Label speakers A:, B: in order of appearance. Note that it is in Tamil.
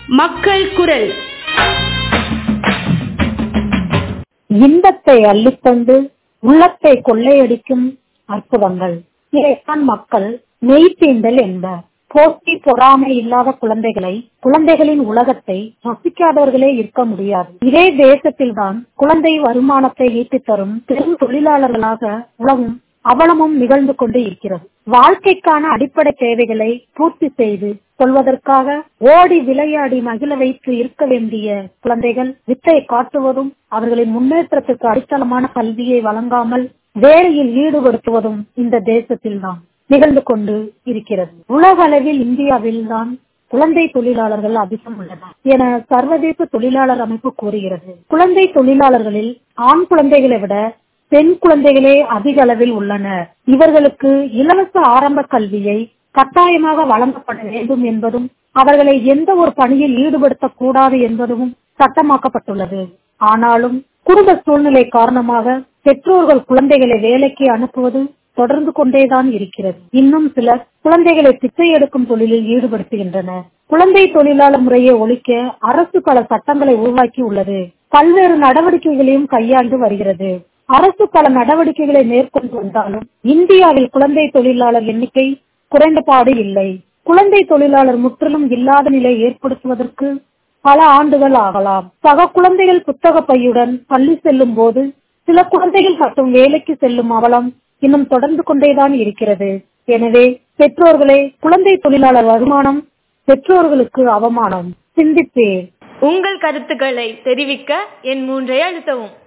A: மக்கள் குரல்.
B: இன்பத்தை அள்ளித்தந்து உள்ளத்தை கொள்ளையடிக்கும் அற்புதங்கள். இதைத்தான் மக்கள் மெய்த்தீண்டல் என்பர். போட்டி பொறாமை இல்லாத குழந்தைகளின் உலகத்தை ரசிக்காதவர்களே இருக்க முடியாது. இதே தேசத்தில் தான் குழந்தை வருமானத்தை ஈட்டித் தரும் பெரும் தொழிலாளர்களாக உலகும் அவலமும் நிகழ்ந்து கொண்டு இருக்கிறது. வாழ்க்கைக்கான அடிப்படை தேவைகளை பூர்த்தி செய்து கொள்வதற்காக ஓடி விளையாடி மகிழ வைத்து இருக்க வேண்டிய குழந்தைகள் வித்தை காட்டுவதும் அவர்களின் முன்னேற்றத்துக்கு அடித்தளமான கல்வியை வழங்காமல் வேலையில் ஈடுபடுத்துவதும் இந்த தேசத்தில் தான் நிகழ்ந்து கொண்டு இருக்கிறது. உலக அளவில் இந்தியாவில் தான் குழந்தை தொழிலாளர்கள் அதிகம் உள்ளனர் என சர்வதேச தொழிலாளர் அமைப்பு கூறுகிறது. குழந்தை தொழிலாளர்களில் ஆண் குழந்தைகளை விட பெண் குழந்தைகளே அதிக அளவில் உள்ளனர். இவர்களுக்கு இலவச ஆரம்ப கல்வியை கட்டாயமாக வழங்கப்பட வேண்டும் என்பதும் அவர்களை எந்த ஒரு பணியில் ஈடுபடுத்தக் கூடாது என்பதும் சட்டமாக்கப்பட்டுள்ளது. ஆனாலும் குடும்ப சூழ்நிலை காரணமாக பெற்றோர்கள் குழந்தைகளை வேலைக்கு அனுப்புவது தொடர்ந்து கொண்டேதான் இருக்கிறது. இன்னும் சிலர் குழந்தைகளை பிச்சை எடுக்கும் தொழிலில் ஈடுபடுத்துகின்றனர். குழந்தை தொழிலாளர் முறையை ஒழிக்க அரசு பல சட்டங்களை உருவாக்கி உள்ளது. பல்வேறு நடவடிக்கைகளையும் கையாண்டு வருகிறது. அரசு பல நடவடிக்கைகளை மேற்கொண்டு வந்தாலும் இந்தியாவில் குழந்தை தொழிலாளர் எண்ணிக்கை குறைந்தபாடு இல்லை. குழந்தை தொழிலாளர் முற்றிலும் இல்லாத நிலை ஏற்படுத்துவதற்கு பல ஆண்டுகள் ஆகலாம். சக குழந்தைகள் புத்தக பையுடன் பள்ளி செல்லும் போது சில குழந்தைகள் மட்டும் வேலைக்கு செல்லும் அவலம் இன்னும் தொடர்ந்து கொண்டேதான் இருக்கிறது. எனவே பெற்றோர்களே, குழந்தை தொழிலாளர் வருமானம் பெற்றோர்களுக்கு அவமானம். சிந்திப்பேன்.
A: உங்கள் கருத்துக்களை தெரிவிக்க என் 3 அழுத்தவும்.